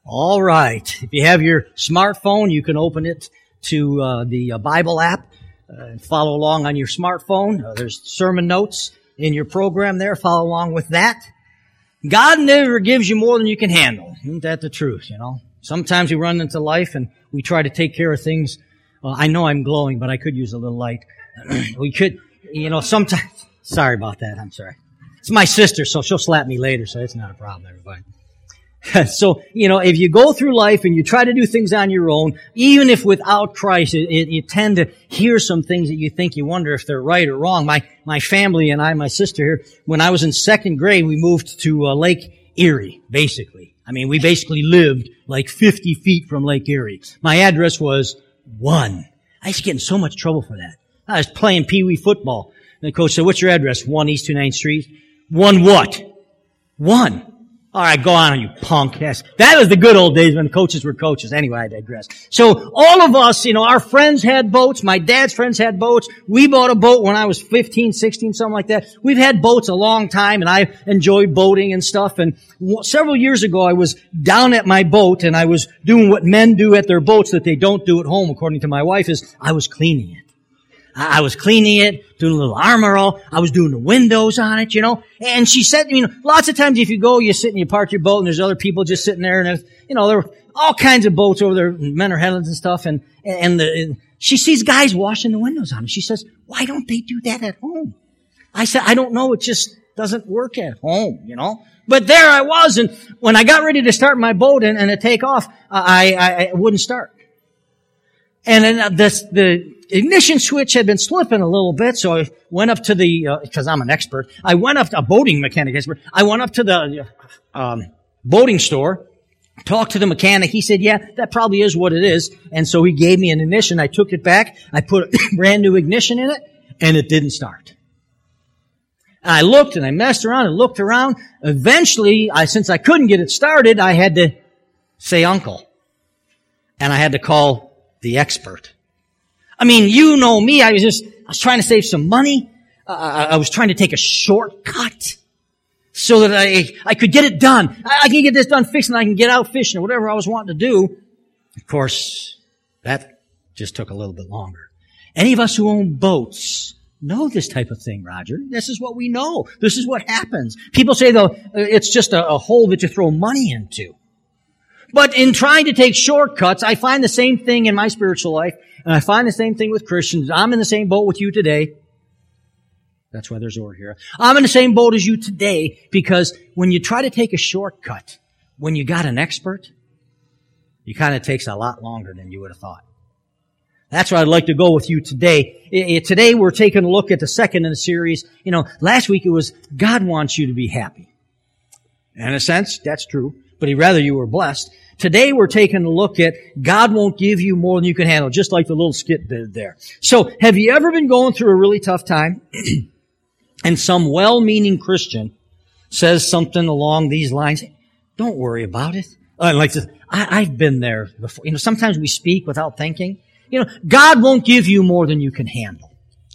All right. If you have your smartphone, you can open it to the Bible app and follow along on your smartphone. There's sermon notes in your program there. Follow along with that. God never gives you more than you can handle. Isn't that the truth, you know? Sometimes we run into life and we try to take care of things. Well, I know I'm glowing, but I could use a little light. We could, you know, sometimes... Sorry about that. I'm sorry. It's my sister, so she'll slap me later, so it's not a problem, everybody. So, you know, if you go through life and you try to do things on your own, even if without Christ, you tend to hear some things that you think you wonder if they're right or wrong. My family and I, my sister here, when I was in second grade, we moved to Lake Erie, basically. I mean, we basically lived like 50 feet from Lake Erie. My address was 1. I used to get in so much trouble for that. I was playing Pee Wee football. And the coach said, "What's your address?" 1 East 29th Street. 1 what? 1. All right, go on, you punk. Yes. That was the good old days when coaches were coaches. Anyway, I digress. So all of us, you know, our friends had boats. My dad's friends had boats. We bought a boat when I was 15, 16, something like that. We've had boats a long time, and I enjoyed boating and stuff. And several years ago, I was down at my boat, and I was doing what men do at their boats that they don't do at home, according to my wife, is I was cleaning it. I was cleaning it, doing a little armor roll. I was doing the windows on it, you know. And she said, you know, lots of times if you go, you sit and you park your boat and there's other people just sitting there, and there's, you know, there are all kinds of boats over there, men are headlands and stuff, and she sees guys washing the windows on it. She says, "Why don't they do that at home?" I said, "I don't know. It just doesn't work at home, you know." But there I was, and when I got ready to start my boat and to take off, I wouldn't start. And then the ignition switch had been slipping a little bit, so I went up to because I'm an expert, I went up to a boating mechanic expert. I went up to the boating store, talked to the mechanic. He said, "Yeah, that probably is what it is." And so he gave me an ignition. I took it back. I put a brand new ignition in it, and it didn't start. And I looked and I messed around and looked around. Eventually, since I couldn't get it started, I had to say uncle. And I had to call the expert. I mean, you know me. I was trying to save some money. I was trying to take a shortcut so that I could get it done. I can get this done fixed and I can get out fishing or whatever I was wanting to do. Of course, that just took a little bit longer. Any of us who own boats know this type of thing, Roger. This is what we know. This is what happens. People say, though, it's just a hole that you throw money into. But in trying to take shortcuts, I find the same thing in my spiritual life, and I find the same thing with Christians. I'm in the same boat with you today. That's why there's Or here. I'm in the same boat as you today, because when you try to take a shortcut, when you got an expert, it kind of takes a lot longer than you would have thought. That's why I'd like to go with you today. Today we're taking a look at the second in the series. You know, last week it was God wants you to be happy. In a sense, that's true, but He'd rather you were blessed. Today we're taking a look at God won't give you more than you can handle, just like the little skit did there. So, have you ever been going through a really tough time and some well-meaning Christian says something along these lines? Don't worry about it. Like this, I've been there before. You know, sometimes we speak without thinking. You know, God won't give you more than you can handle.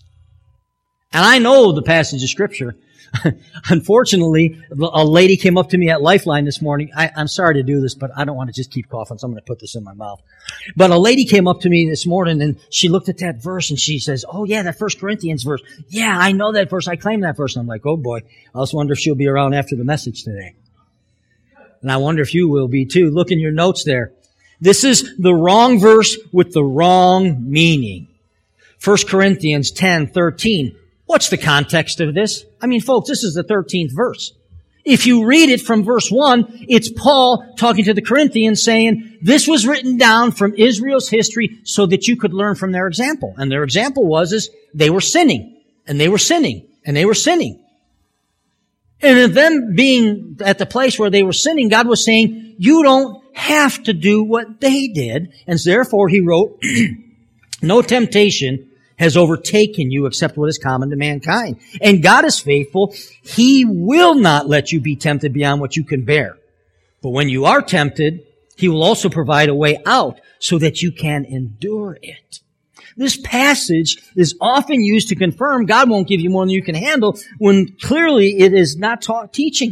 And I know the passage of Scripture. Unfortunately, a lady came up to me at Lifeline this morning. I'm sorry to do this, but I don't want to just keep coughing, so I'm going to put this in my mouth. But a lady came up to me this morning, and she looked at that verse, and she says, "Oh, yeah, that 1 Corinthians verse. Yeah, I know that verse. I claim that verse." And I'm like, "Oh, boy. I also wonder if she'll be around after the message today." And I wonder if you will be, too. Look in your notes there. This is the wrong verse with the wrong meaning. 1 Corinthians 10:13. What's the context of this? I mean, folks, this is the 13th verse. If you read it from verse 1, it's Paul talking to the Corinthians saying, this was written down from Israel's history so that you could learn from their example. And their example was they were sinning, and they were sinning, and they were sinning. And in them being at the place where they were sinning, God was saying, you don't have to do what they did. And therefore, He wrote, no temptation has overtaken you except what is common to mankind. And God is faithful. He will not let you be tempted beyond what you can bear. But when you are tempted, He will also provide a way out so that you can endure it. This passage is often used to confirm God won't give you more than you can handle, when clearly it is not teaching that.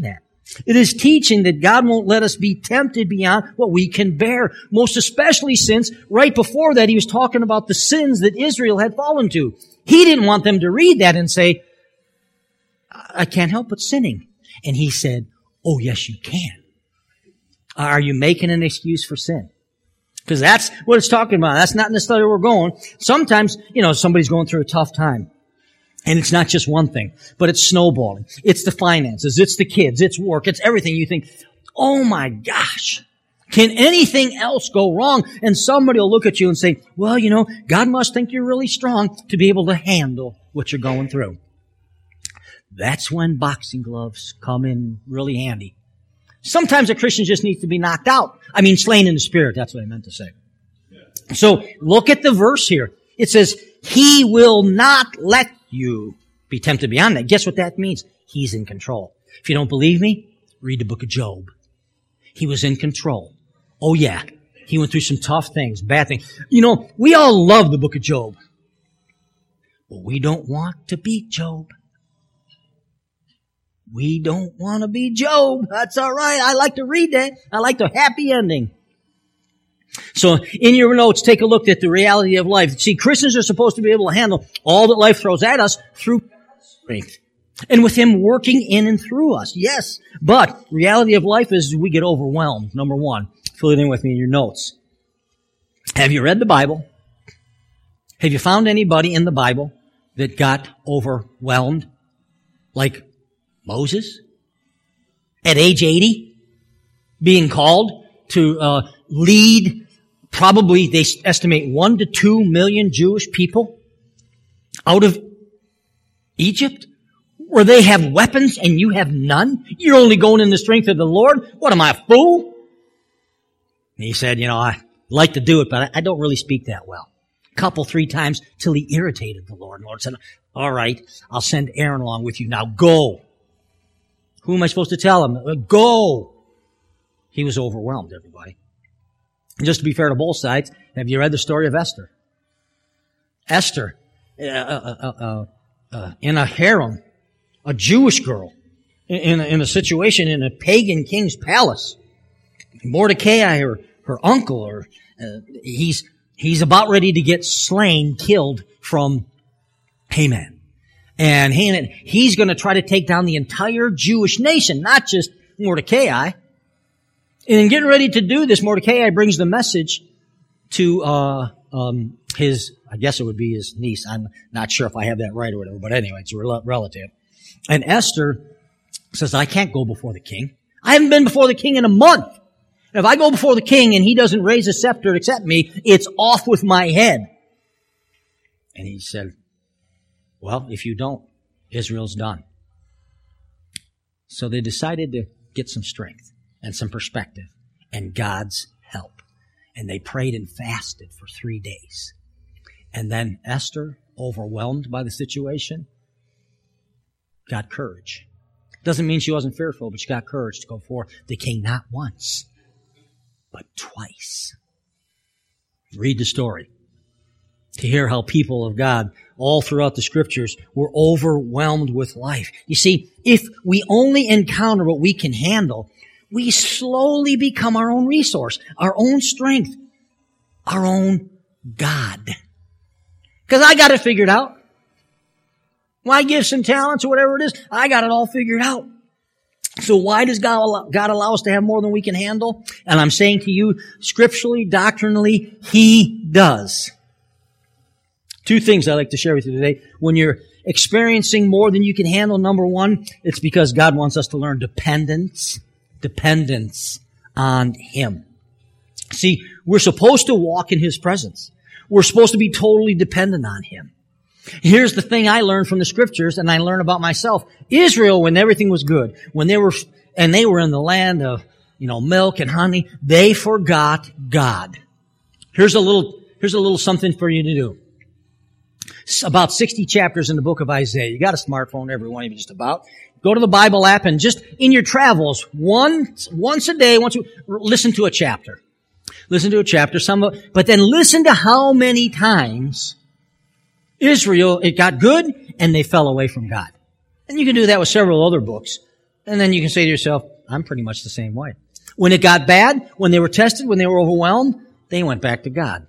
It is teaching that God won't let us be tempted beyond what we can bear. Most especially since right before that he was talking about the sins that Israel had fallen to. He didn't want them to read that and say, I can't help but sinning. And he said, oh yes you can. Are you making an excuse for sin? Because that's what it's talking about. That's not necessarily where we're going. Sometimes, somebody's going through a tough time. And it's not just one thing, but it's snowballing. It's the finances. It's the kids. It's work. It's everything. You think, oh my gosh, can anything else go wrong? And somebody will look at you and say, well, God must think you're really strong to be able to handle what you're going through. That's when boxing gloves come in really handy. Sometimes a Christian just needs to be knocked out. Slain in the spirit. That's what I meant to say. So look at the verse here. It says, He will not let you be tempted beyond that. Guess what that means? He's in control. If you don't believe me, read the book of Job. He was in control. Oh yeah. He went through some tough things, bad things. We all love the book of Job. But we don't want to beat Job. We don't want to be Job. That's all right. I like to read that. I like the happy ending. So in your notes, take a look at the reality of life. See, Christians are supposed to be able to handle all that life throws at us through strength. And with Him working in and through us. Yes. But reality of life is we get overwhelmed. Number one. Fill it in with me in your notes. Have you read the Bible? Have you found anybody in the Bible that got overwhelmed? Like Moses? At age 80? Being called to lead, probably they estimate 1 to 2 million Jewish people out of Egypt, where they have weapons and you have none? You're only going in the strength of the Lord? What am I, a fool? And he said, I like to do it, but I don't really speak that well. A 3 times till he irritated the Lord. And the Lord said, all right, I'll send Aaron along with you. Now go. Who am I supposed to tell him? Go. He was overwhelmed, everybody. And just to be fair to both sides, have you read the story of Esther? Esther, in a harem, a Jewish girl, in a situation in a pagan king's palace. Mordecai, her uncle, he's about ready to get slain, killed from Haman. And Haman, he's going to try to take down the entire Jewish nation, not just Mordecai. And in getting ready to do this, Mordecai brings the message to his, I guess it would be his niece. I'm not sure if I have that right or whatever, but anyway, it's a relative. And Esther says, I can't go before the king. I haven't been before the king in a month. And if I go before the king and he doesn't raise a scepter to accept me, it's off with my head. And he said, well, if you don't, Israel's done. So they decided to get some strength and some perspective and God's help. And they prayed and fasted for 3 days. And then Esther, overwhelmed by the situation, got courage. Doesn't mean she wasn't fearful, but she got courage to go before the king not once, but twice. Read the story to hear how people of God all throughout the scriptures were overwhelmed with life. You see, if we only encounter what we can handle, we slowly become our own resource, our own strength, our own God. Because I got it figured out. My gifts and talents or whatever it is, I got it all figured out. So why does God allow us to have more than we can handle? And I'm saying to you, scripturally, doctrinally, He does. 2 things I'd like to share with you today. When you're experiencing more than you can handle, number 1, it's because God wants us to learn dependence on Him. See, we're supposed to walk in His presence. We're supposed to be totally dependent on Him. Here's the thing I learned from the scriptures and I learned about myself. Israel, when everything was good, when they were in the land of, milk and honey, they forgot God. Here's a little something for you to do. It's about 60 chapters in the book of Isaiah. You got a smartphone, every one of you just about. Go to the Bible app and just in your travels, once a day, listen to a chapter. Listen to a chapter, but then listen to how many times Israel, it got good and they fell away from God. And you can do that with several other books. And then you can say to yourself, I'm pretty much the same way. When it got bad, when they were tested, when they were overwhelmed, they went back to God.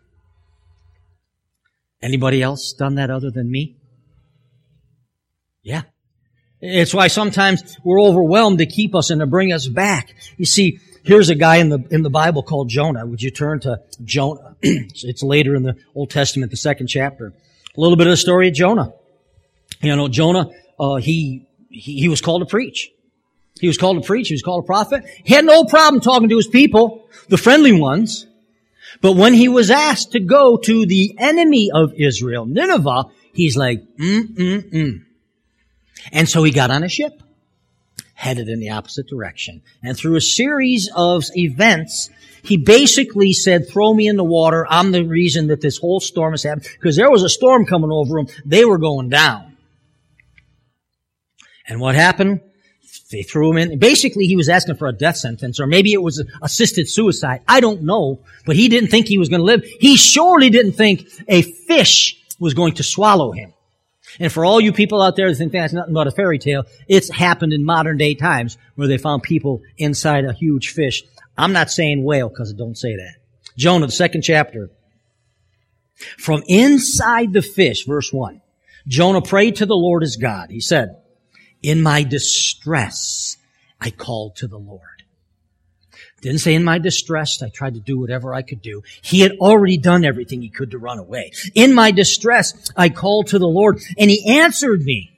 Anybody else done that other than me? Yeah. It's why sometimes we're overwhelmed to keep us and to bring us back. You see, here's a guy in the Bible called Jonah. Would you turn to Jonah? It's later in the Old Testament, the 2nd chapter. A little bit of the story of Jonah. You know, Jonah, he was called to preach. He was called to preach. He was called a prophet. He had no problem talking to his people, the friendly ones. But when he was asked to go to the enemy of Israel, Nineveh, he's like, And so he got on a ship, headed in the opposite direction. And through a series of events, he basically said, throw me in the water. I'm the reason that this whole storm has happened. Because there was a storm coming over them. They were going down. And what happened? They threw him in. Basically, he was asking for a death sentence, or maybe it was assisted suicide. I don't know. But he didn't think he was going to live. He surely didn't think a fish was going to swallow him. And for all you people out there that think that's nothing but a fairy tale, it's happened in modern day times where they found people inside a huge fish. I'm not saying whale because it don't say that. Jonah, the 2nd chapter. From inside the fish, verse 1, Jonah prayed to the Lord his God. He said, in my distress, I called to the Lord. Didn't say in my distress, I tried to do whatever I could do. He had already done everything he could to run away. In my distress, I called to the Lord, and He answered me.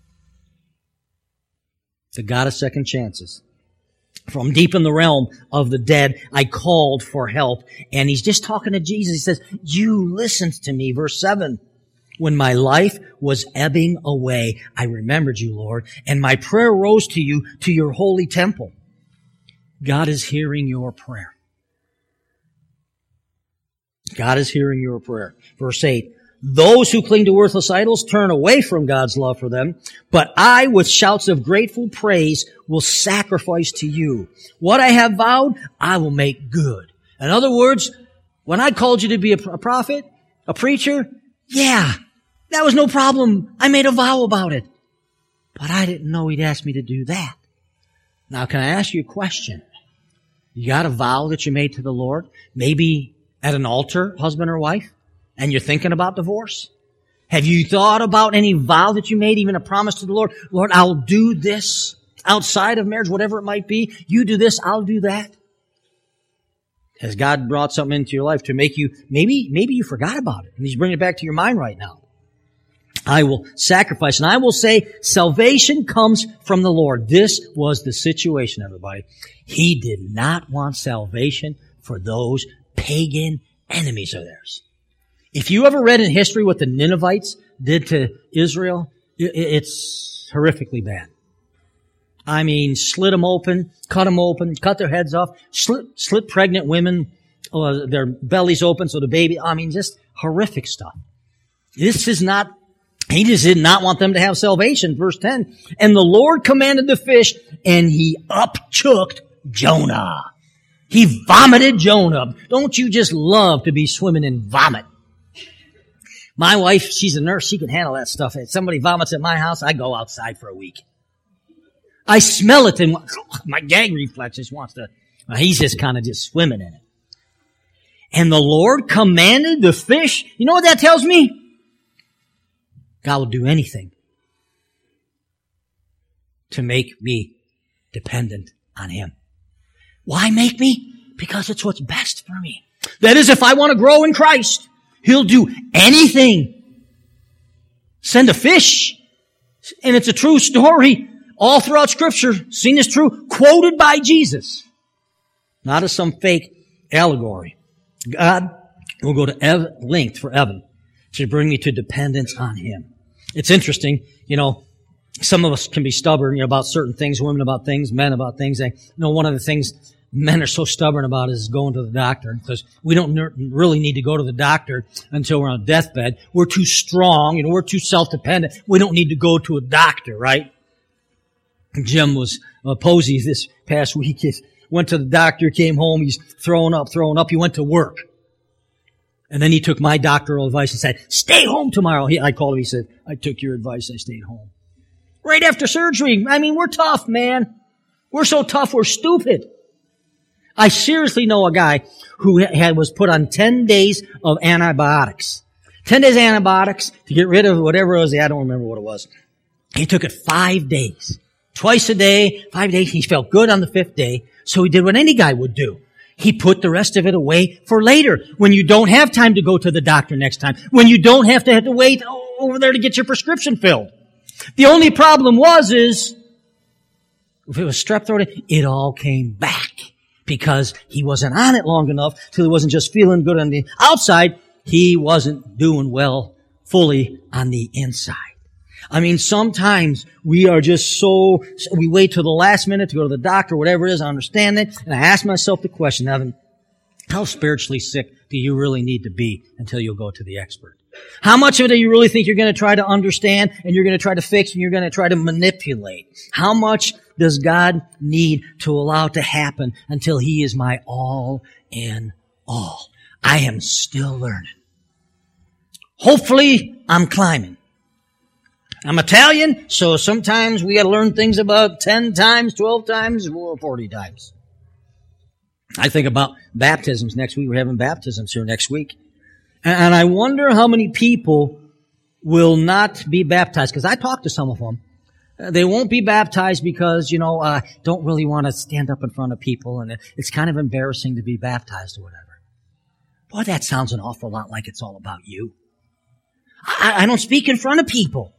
The God of second chances. From deep in the realm of the dead, I called for help. And He's just talking to Jesus. He says, you listened to me. Verse 7. When my life was ebbing away, I remembered you, Lord, and my prayer rose to you, to your holy temple. God is hearing your prayer. God is hearing your prayer. Verse 8, those who cling to worthless idols turn away from God's love for them, but I, with shouts of grateful praise, will sacrifice to you. What I have vowed, I will make good. In other words, when I called you to be a prophet, a preacher, yeah, that was no problem. I made a vow about it. But I didn't know He'd ask me to do that. Now, can I ask you a question? You got a vow that you made to the Lord? Maybe at an altar, husband or wife? And you're thinking about divorce? Have you thought about any vow that you made, even a promise to the Lord? Lord, I'll do this outside of marriage, whatever it might be. You do this, I'll do that. Has God brought something into your life to make you, maybe you forgot about it, and He's bringing it back to your mind right now. I will sacrifice, and I will say, salvation comes from the Lord. This was the situation, everybody. He did not want salvation for those pagan enemies of theirs. If you ever read in history what the Ninevites did to Israel, it's horrifically bad. I mean, slit them open, cut their heads off, slit pregnant women, their bellies open so the baby, just horrific stuff. He just did not want them to have salvation. Verse 10, and the Lord commanded the fish, and He upchoked Jonah. He vomited Jonah. Don't you just love to be swimming in vomit? My wife, she's a nurse, she can handle that stuff. If somebody vomits at my house, I go outside for a week. I smell it, and my gag reflex just wants to, he's just kind of just swimming in it. And the Lord commanded the fish. You know what that tells me? God will do anything to make me dependent on Him. Why make me? Because it's what's best for me. That is, if I want to grow in Christ, He'll do anything. Send a fish. And it's a true story. All throughout Scripture, seen as true, quoted by Jesus. Not as some fake allegory. God will go to length for Evan to bring me to dependence on Him. It's interesting, some of us can be stubborn, about certain things, women about things, men about things. One of the things men are so stubborn about is going to the doctor, because we don't really need to go to the doctor until we're on a deathbed. We're too strong, we're too self-dependent. We don't need to go to a doctor, right? Jim was Posey this past week. He went to the doctor, came home, he's throwing up. He went to work. And then he took my doctoral advice and said, stay home tomorrow. I called him, he said, I took your advice, I stayed home. Right after surgery. We're tough, man. We're so tough, we're stupid. I seriously know a guy who was put on 10 days of antibiotics. 10 days of antibiotics to get rid of whatever it was. I don't remember what it was. He took it 5 days. Twice a day, 5 days. He felt good on the 5th day. So he did what any guy would do. He put the rest of it away for later, when you don't have time to go to the doctor next time, when you don't have to wait over there to get your prescription filled. The only problem is, if it was strep throat, it all came back because he wasn't on it long enough till he wasn't just feeling good on the outside. He wasn't doing well fully on the inside. I mean, sometimes we are just we wait till the last minute to go to the doctor, whatever it is, I understand it. And I ask myself the question, Evan, how spiritually sick do you really need to be until you'll go to the expert? How much of it do you really think you're going to try to understand and you're going to try to fix and you're going to try to manipulate? How much does God need to allow to happen until He is my all in all? I am still learning. Hopefully, I'm climbing. I'm Italian, so sometimes we got to learn things about 10 times, 12 times, or 40 times. I think about baptisms next week. We're having baptisms here next week. And I wonder how many people will not be baptized, because I talked to some of them. They won't be baptized because, don't really want to stand up in front of people, and it's kind of embarrassing to be baptized or whatever. Boy, that sounds an awful lot like it's all about you. I don't speak in front of people.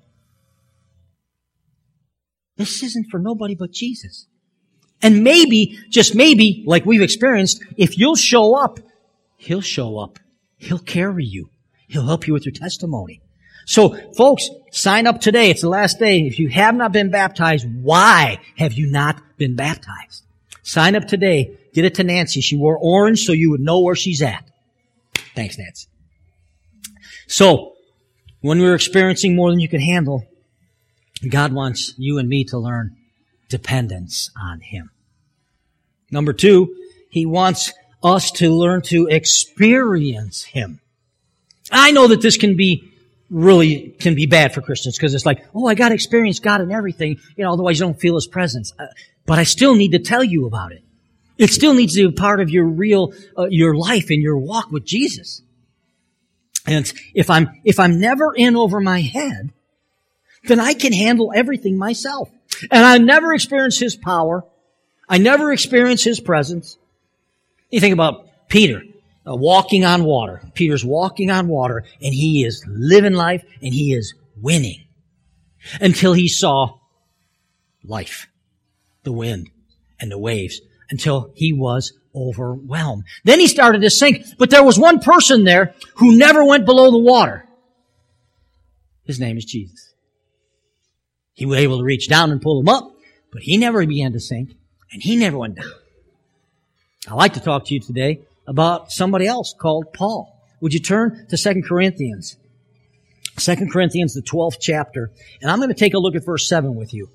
This isn't for nobody but Jesus. And maybe, just maybe, like we've experienced, if you'll show up, He'll show up. He'll carry you. He'll help you with your testimony. So, folks, sign up today. It's the last day. If you have not been baptized, why have you not been baptized? Sign up today. Get it to Nancy. She wore orange so you would know where she's at. Thanks, Nancy. So, when we're experiencing more than you can handle, God wants you and me to learn dependence on Him. Number 2, He wants us to learn to experience Him. I know that this can be bad for Christians because it's like, I got to experience God in everything, otherwise you don't feel His presence. But I still need to tell you about it. It still needs to be part of your your life and your walk with Jesus. And if I'm never in over my head, then I can handle everything myself. And I never experience His power. I never experience His presence. You think about Peter walking on water. Peter's walking on water, and he is living life, and he is winning. Until he saw life, the wind, and the waves, until he was overwhelmed. Then he started to sink. But there was one person there who never went below the water. His name is Jesus. He was able to reach down and pull him up, but he never began to sink, and he never went down. I'd like to talk to you today about somebody else called Paul. Would you turn to 2 Corinthians? 2 Corinthians, the 12th chapter. And I'm going to take a look at verse 7 with you.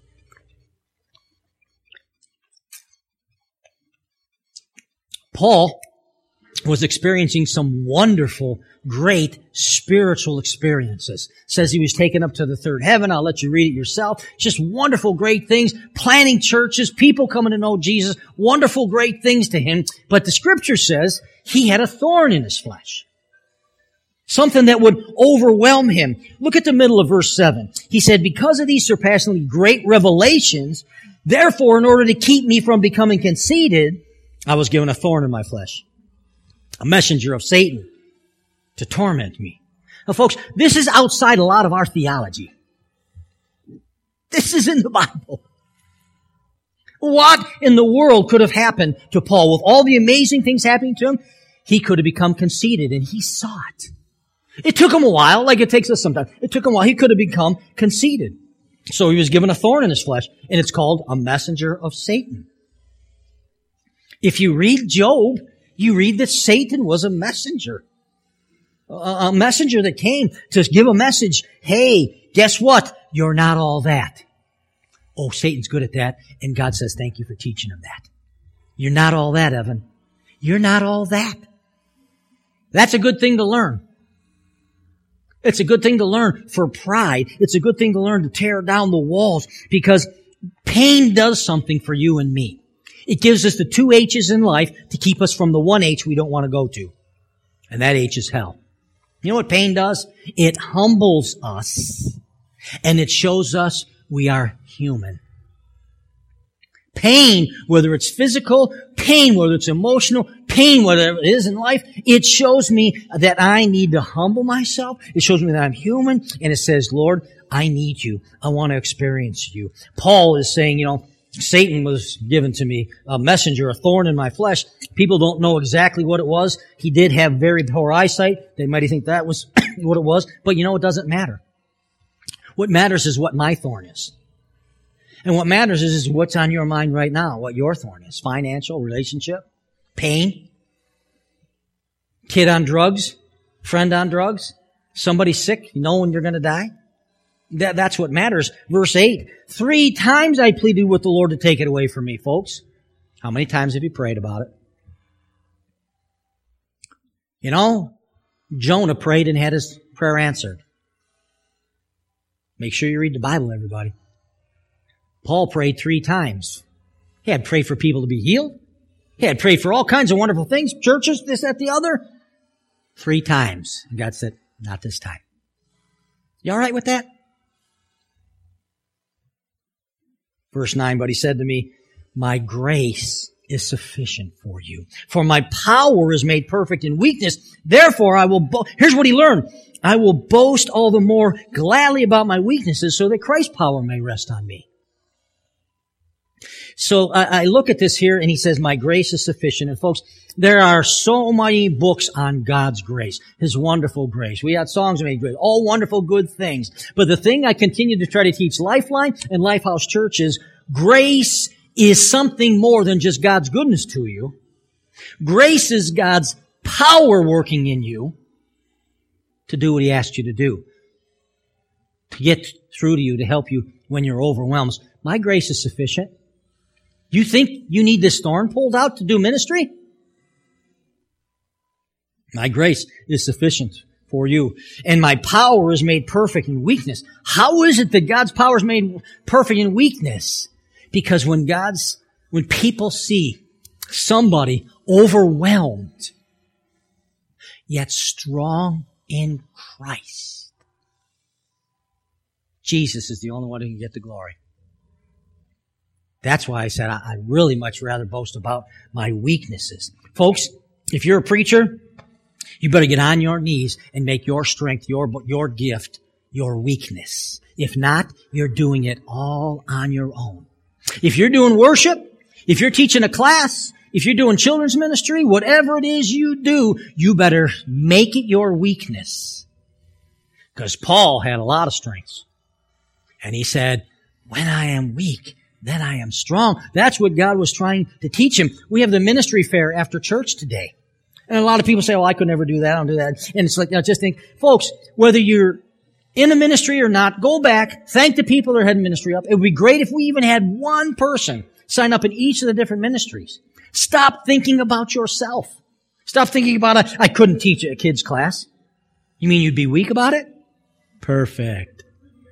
Paul was experiencing some wonderful, great spiritual experiences. Says he was taken up to the third heaven. I'll let you read it yourself. Just wonderful, great things. Planting churches, people coming to know Jesus. Wonderful, great things to him. But the Scripture says he had a thorn in his flesh. Something that would overwhelm him. Look at the middle of verse 7. He said, because of these surpassingly great revelations, therefore, in order to keep me from becoming conceited, I was given a thorn in my flesh. A messenger of Satan to torment me. Now, folks, this is outside a lot of our theology. This is in the Bible. What in the world could have happened to Paul? With all the amazing things happening to him, he could have become conceited, and he saw it. It took him a while, like it takes us sometimes. It took him a while. He could have become conceited. So he was given a thorn in his flesh, and it's called a messenger of Satan. If you read Job, you read that Satan was a messenger. A messenger that came to give a message. Hey, guess what? You're not all that. Oh, Satan's good at that. And God says, thank you for teaching him that. You're not all that, Evan. You're not all that. That's a good thing to learn. It's a good thing to learn for pride. It's a good thing to learn to tear down the walls, because Pain does something for you and me. It gives us the 2 H's in life to keep us from the 1 H we don't want to go to. And that H is hell. You know what pain does? It humbles us. And it shows us we are human. Pain, whether it's physical, pain, whether it's emotional, pain, whatever it is in life, it shows me that I need to humble myself. It shows me that I'm human. And it says, Lord, I need you. I want to experience you. Paul is saying, Satan was given to me, a messenger, a thorn in my flesh. People don't know exactly what it was. He did have very poor eyesight. They might think that was what it was. But it doesn't matter. What matters is what my thorn is. And what matters is what's on your mind right now, what your thorn is. Financial, relationship, pain, kid on drugs, friend on drugs, somebody sick, when you're going to die. That's what matters. Verse 8, 3 times I pleaded with the Lord to take it away from me, folks. How many times have you prayed about it? Jonah prayed and had his prayer answered. Make sure you read the Bible, everybody. Paul prayed 3 times. He had prayed for people to be healed. He had prayed for all kinds of wonderful things, churches, this, that, the other. 3 times. And God said, not this time. You all right with that? Verse 9, but he said to me, my grace is sufficient for you. For my power is made perfect in weakness. Therefore, here's what he learned. I will boast all the more gladly about my weaknesses so that Christ's power may rest on me. So I look at this here and he says, my grace is sufficient. And folks, there are so many books on God's grace, His wonderful grace. We had songs made great, all wonderful good things. But the thing I continue to try to teach Lifeline and Lifehouse Church is grace is something more than just God's goodness to you. Grace is God's power working in you to do what He asked you to do, to get through to you, to help you when you're overwhelmed. My grace is sufficient. You think you need this thorn pulled out to do ministry? My grace is sufficient for you. And my power is made perfect in weakness. How is it that God's power is made perfect in weakness? Because when people see somebody overwhelmed, yet strong in Christ, Jesus is the only one who can get the glory. That's why I said I'd really much rather boast about my weaknesses. Folks, if you're a preacher, you better get on your knees and make your strength, your gift, your weakness. If not, you're doing it all on your own. If you're doing worship, if you're teaching a class, if you're doing children's ministry, whatever it is you do, you better make it your weakness. Because Paul had a lot of strengths. And he said, when I am weak, then I am strong. That's what God was trying to teach him. We have the ministry fair after church today. And a lot of people say, I could never do that. I don't do that. And it's like, just think, folks, whether you're in a ministry or not, go back, thank the people that are heading ministry up. It would be great if we even had one person sign up in each of the different ministries. Stop thinking about yourself. Stop thinking about, I couldn't teach a kid's class. You mean you'd be weak about it? Perfect.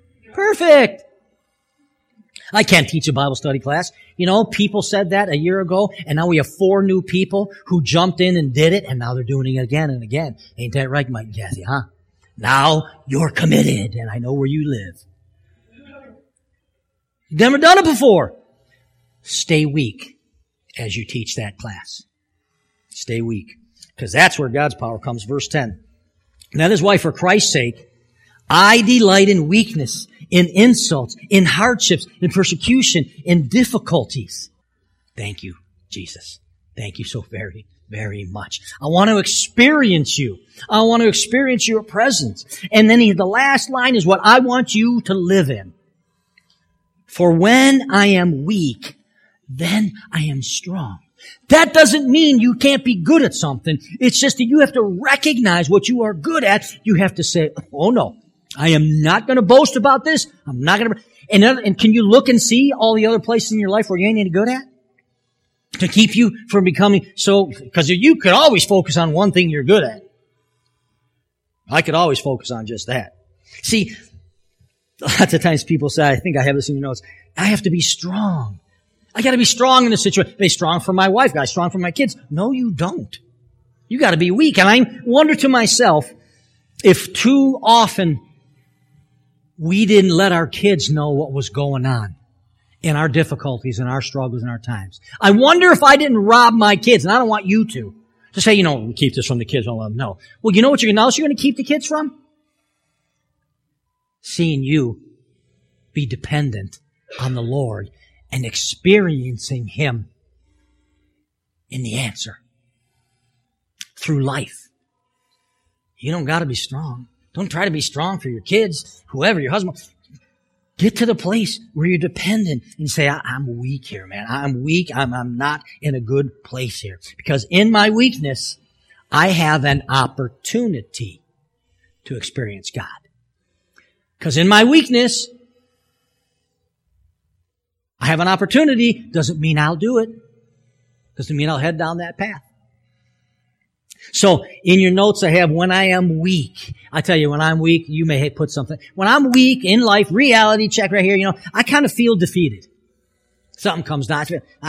I can't teach a Bible study class. People said that a year ago, and now we have 4 new people who jumped in and did it, and now they're doing it again and again. Ain't that right, Mike and Kathy, huh? Now you're committed, and I know where you live. You've never done it before. Stay weak as you teach that class. Stay weak, because that's where God's power comes. Verse 10. And that is why, for Christ's sake, I delight in weakness, in insults, in hardships, in persecution, in difficulties. Thank you, Jesus. Thank you so very, very much. I want to experience you. I want to experience your presence. And then the last line is what I want you to live in. For when I am weak, then I am strong. That doesn't mean you can't be good at something. It's just that you have to recognize what you are good at. You have to say, oh no. I am not going to boast about this. I'm not going to. And can you look and see all the other places in your life where you ain't any good at? To keep you from becoming so, because you could always focus on one thing you're good at. I could always focus on just that. See, Lots of times people say, I think I have this in your notes, I have to be strong. I got to be strong in this situation. Be strong for my wife, guys, strong for my kids. No, you don't. You got to be weak. And I wonder to myself if too often we didn't let our kids know what was going on in our difficulties and our struggles and our times. I wonder if I didn't rob my kids, and I don't want you to say, we keep this from the kids. Don't let them know. Well, you know what you're going to keep the kids from? Seeing you be dependent on the Lord and experiencing Him in the answer through life. You don't got to be strong. Don't try to be strong for your kids, whoever, your husband. Get to the place where you're dependent and say, I'm weak here, man. I'm weak. I'm not in a good place here. Because in my weakness, I have an opportunity to experience God. Because in my weakness, I have an opportunity. Doesn't mean I'll do it. Doesn't mean I'll head down that path. So, in your notes I have, when I am weak. I tell you, when I'm weak, you may put something. When I'm weak in life, reality check right here, I kind of feel defeated. Something comes down.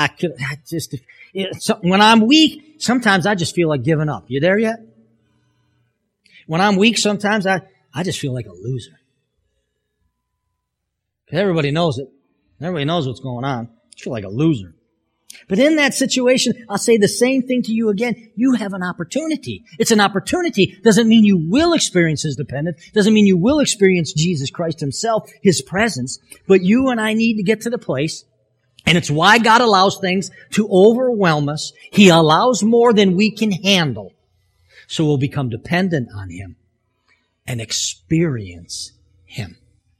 When I'm weak, sometimes I just feel like giving up. You there yet? When I'm weak, sometimes I just feel like a loser. Everybody knows it. Everybody knows what's going on. I feel like a loser. But in that situation, I'll say the same thing to you again. You have an opportunity. It's an opportunity. Doesn't mean you will experience His dependence. Doesn't mean you will experience Jesus Christ Himself, His presence. But you and I need to get to the place, and it's why God allows things to overwhelm us. He allows more than we can handle. So we'll become dependent on Him and experience Him.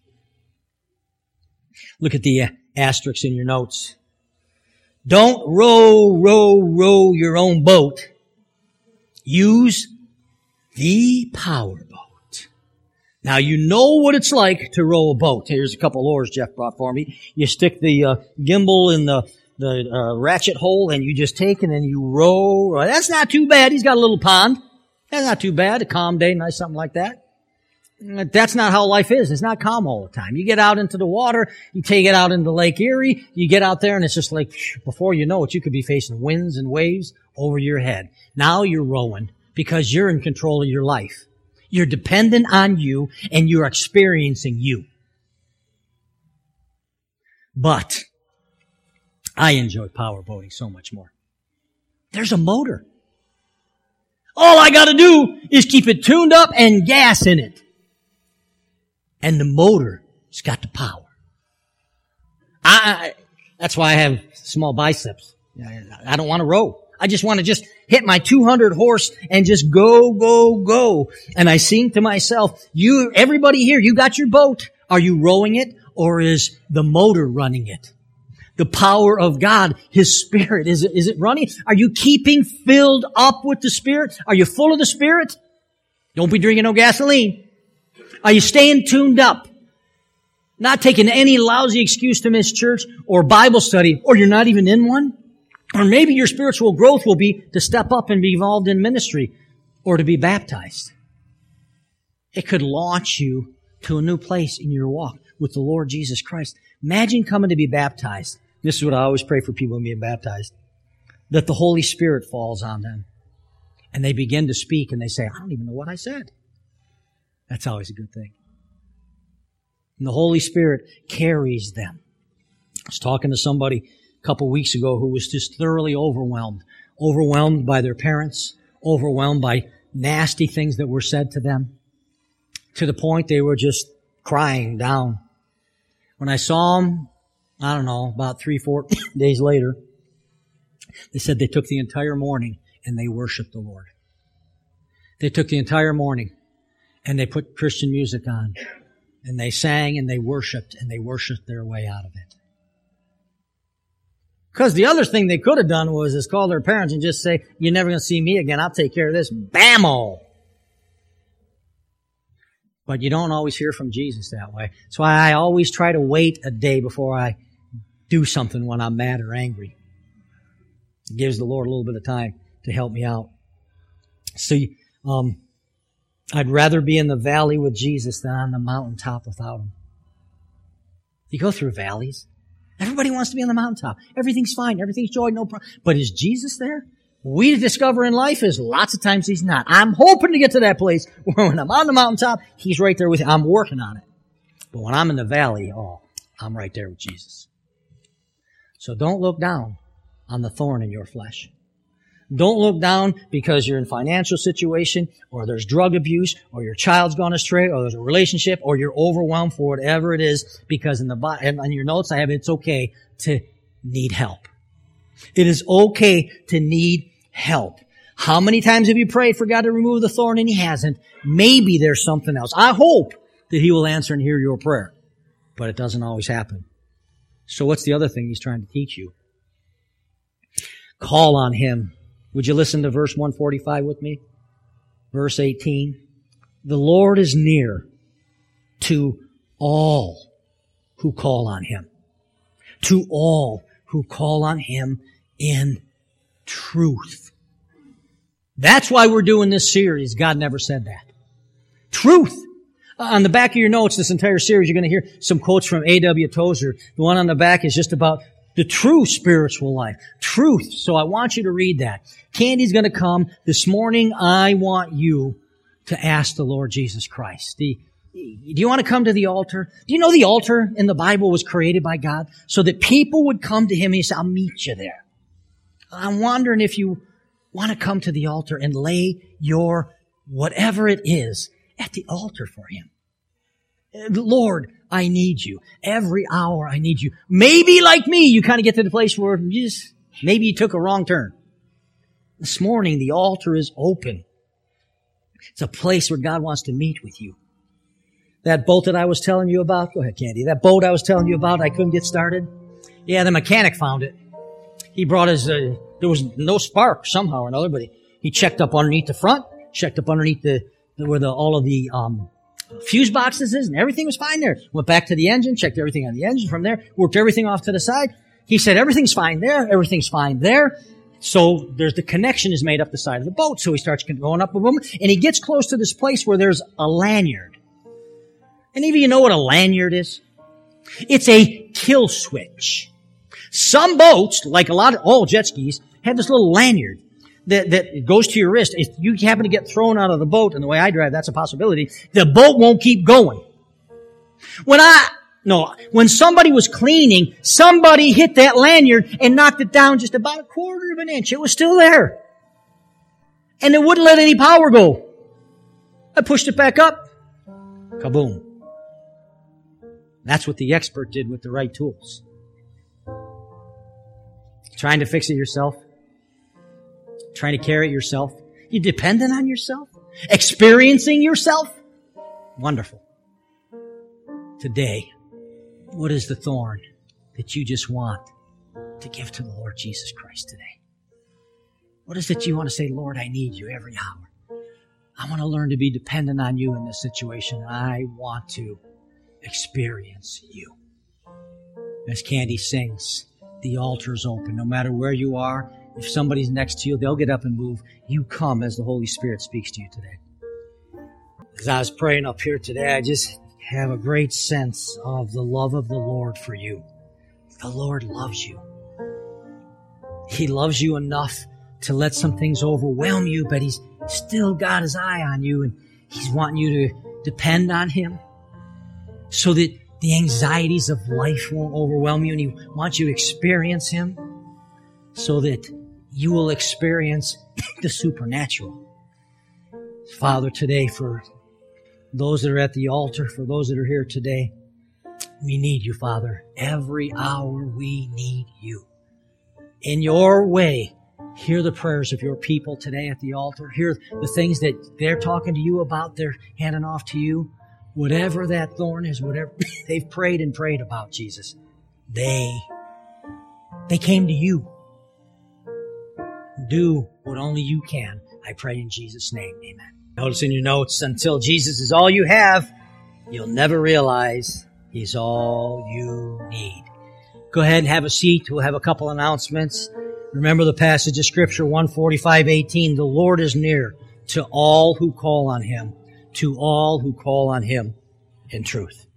Look at the asterisks in your notes. Don't row your own boat. Use the power boat. Now, you know what it's like to row a boat. Here's a couple oars Jeff brought for me. You stick the gimbal in the ratchet hole, and you just take it and you row. That's not too bad. He's got a little pond. That's not too bad. A calm day, nice, something like that. That's not how life is. It's not calm all the time. You get out into the water, you take it out into Lake Erie, you get out there and it's just like, before you know it, you could be facing winds and waves over your head. Now you're rowing because you're in control of your life. You're dependent on you and you're experiencing you. But I enjoy power boating so much more. There's a motor. All I gotta do is keep it tuned up and gas in it. And the motor's got the power. That's why I have small biceps. I don't want to row. I just want to hit my 200 horse and just go. And I sing to myself, everybody here, you got your boat. Are you rowing it or is the motor running it? The power of God, His Spirit, is it running? Are you keeping filled up with the Spirit? Are you full of the Spirit? Don't be drinking no gasoline. Are you staying tuned up? Not taking any lousy excuse to miss church or Bible study, or you're not even in one? Or maybe your spiritual growth will be to step up and be involved in ministry or to be baptized. It could launch you to a new place in your walk with the Lord Jesus Christ. Imagine coming to be baptized. This is what I always pray for people being baptized. That the Holy Spirit falls on them. And they begin to speak and they say, I don't even know what I said. That's always a good thing. And the Holy Spirit carries them. I was talking to somebody a couple weeks ago who was just thoroughly overwhelmed. Overwhelmed by their parents. Overwhelmed by nasty things that were said to them. To the point they were just crying down. When I saw them, I don't know, about 3-4 days later, they said they took the entire morning and they worshiped the Lord. They took the entire morning and they put Christian music on. And they sang and they worshiped their way out of it. Because the other thing they could have done was is call their parents and just say, you're never going to see me again. I'll take care of this. Bam-o! But you don't always hear from Jesus that way. That's why I always try to wait a day before I do something when I'm mad or angry. It gives the Lord a little bit of time to help me out. See, I'd rather be in the valley with Jesus than on the mountaintop without Him. You go through valleys. Everybody wants to be on the mountaintop. Everything's fine. Everything's joy, no problem. But is Jesus there? We discover in life is lots of times He's not. I'm hoping to get to that place where when I'm on the mountaintop, He's right there with me. I'm working on it. But when I'm in the valley, I'm right there with Jesus. So don't look down on the thorn in your flesh. Don't look down because you're in a financial situation, or there's drug abuse, or your child's gone astray, or there's a relationship, or you're overwhelmed for whatever it is, because and on your notes I have, it's okay to need help. It is okay to need help. How many times have you prayed for God to remove the thorn and He hasn't? Maybe there's something else. I hope that He will answer and hear your prayer, but it doesn't always happen. So what's the other thing He's trying to teach you? Call on Him. Would you listen to verse 145 with me? Verse 18. The Lord is near to all who call on Him. To all who call on Him in truth. That's why we're doing this series. God never said that. Truth. On the back of your notes, this entire series, you're going to hear some quotes from A.W. Tozer. The one on the back is just about the true spiritual life. Truth. So I want you to read that. Candy's going to come. This morning, I want you to ask the Lord Jesus Christ. Do you want to come to the altar? Do you know the altar in the Bible was created by God so that people would come to Him and He said, I'll meet you there. I'm wondering if you want to come to the altar and lay your whatever it is at the altar for Him. Lord, I need you. Every hour I need you. Maybe like me, you kind of get to the place where maybe you took a wrong turn. This morning, the altar is open. It's a place where God wants to meet with you. That boat that I was telling you about, go ahead, Candy. That boat I was telling you about, I couldn't get started. Yeah, the mechanic found it. He brought his, there was no spark somehow or another, but he checked up underneath the front, checked up underneath where all of the fuse boxes is, and everything was fine there. Went back to the engine, checked everything on the engine from there, worked everything off to the side. He said, everything's fine there, everything's fine there. So the connection is made up the side of the boat. So he starts going up a boom, and he gets close to this place where there's a lanyard. Any of you know what a lanyard is? It's a kill switch. Some boats, like all jet skis, have this little lanyard that goes to your wrist. If you happen to get thrown out of the boat, and the way I drive, that's a possibility, the boat won't keep going. When somebody was cleaning, somebody hit that lanyard and knocked it down just about a quarter of an inch. It was still there. And it wouldn't let any power go. I pushed it back up. Kaboom. That's what the expert did with the right tools. Trying to fix it yourself? Trying to carry it yourself? You dependent on yourself? Experiencing yourself? Wonderful. Today, what is the thorn that you just want to give to the Lord Jesus Christ today? What is it you want to say, Lord, I need you every hour. I want to learn to be dependent on you in this situation. I want to experience you. As Candy sings, the altar's open. No matter where you are, if somebody's next to you, they'll get up and move. You come as the Holy Spirit speaks to you today. As I was praying up here today, I just have a great sense of the love of the Lord for you. The Lord loves you. He loves you enough to let some things overwhelm you, but He's still got His eye on you, and He's wanting you to depend on Him so that the anxieties of life won't overwhelm you, and He wants you to experience Him so that you will experience the supernatural. Father, today, for those that are at the altar, for those that are here today, we need you, Father. Every hour we need you. In your way, hear the prayers of your people today at the altar. Hear the things that they're talking to you about, they're handing off to you. Whatever that thorn is, whatever they've prayed and prayed about, Jesus, they came to you. Do what only you can. I pray in Jesus' name. Amen. Notice in your notes, until Jesus is all you have, you'll never realize He's all you need. Go ahead and have a seat. We'll have a couple announcements. Remember the passage of Scripture, 145:18. The Lord is near to all who call on Him, to all who call on Him in truth.